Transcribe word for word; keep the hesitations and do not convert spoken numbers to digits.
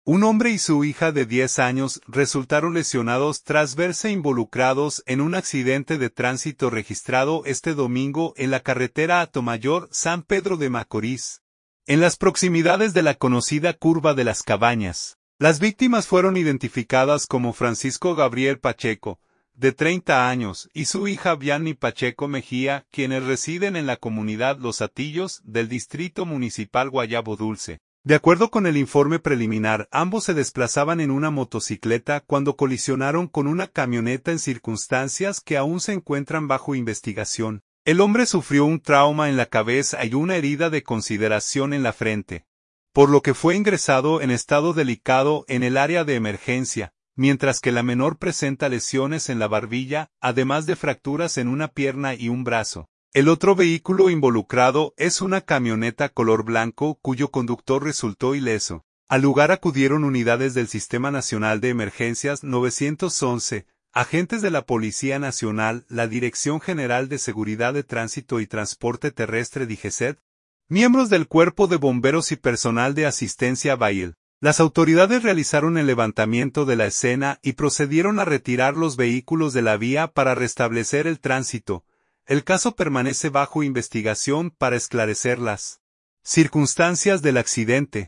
Un hombre y su hija de diez años resultaron lesionados tras verse involucrados en un accidente de tránsito registrado este domingo en la carretera Atomayor San Pedro de Macorís, en las proximidades de la conocida Curva de las Cabañas. Las víctimas fueron identificadas como Francisco Gabriel Pacheco, de treinta años, y su hija Vianney Pacheco Mejía, quienes residen en la comunidad Los Hatillos del Distrito Municipal Guayabo Dulce. De acuerdo con el informe preliminar, ambos se desplazaban en una motocicleta cuando colisionaron con una camioneta en circunstancias que aún se encuentran bajo investigación. El hombre sufrió un trauma en la cabeza y una herida de consideración en la frente, por lo que fue ingresado en estado delicado en el área de emergencia, mientras que la menor presenta lesiones en la barbilla, además de fracturas en una pierna y un brazo. El otro vehículo involucrado es una camioneta color blanco cuyo conductor resultó ileso. Al lugar acudieron unidades del Sistema Nacional de Emergencias nueve once, agentes de la Policía Nacional, la Dirección General de Seguridad de Tránsito y Transporte Terrestre D G C E T, miembros del Cuerpo de Bomberos y personal de asistencia Bail. Las autoridades realizaron el levantamiento de la escena y procedieron a retirar los vehículos de la vía para restablecer el tránsito. El caso permanece bajo investigación para esclarecer las circunstancias del accidente.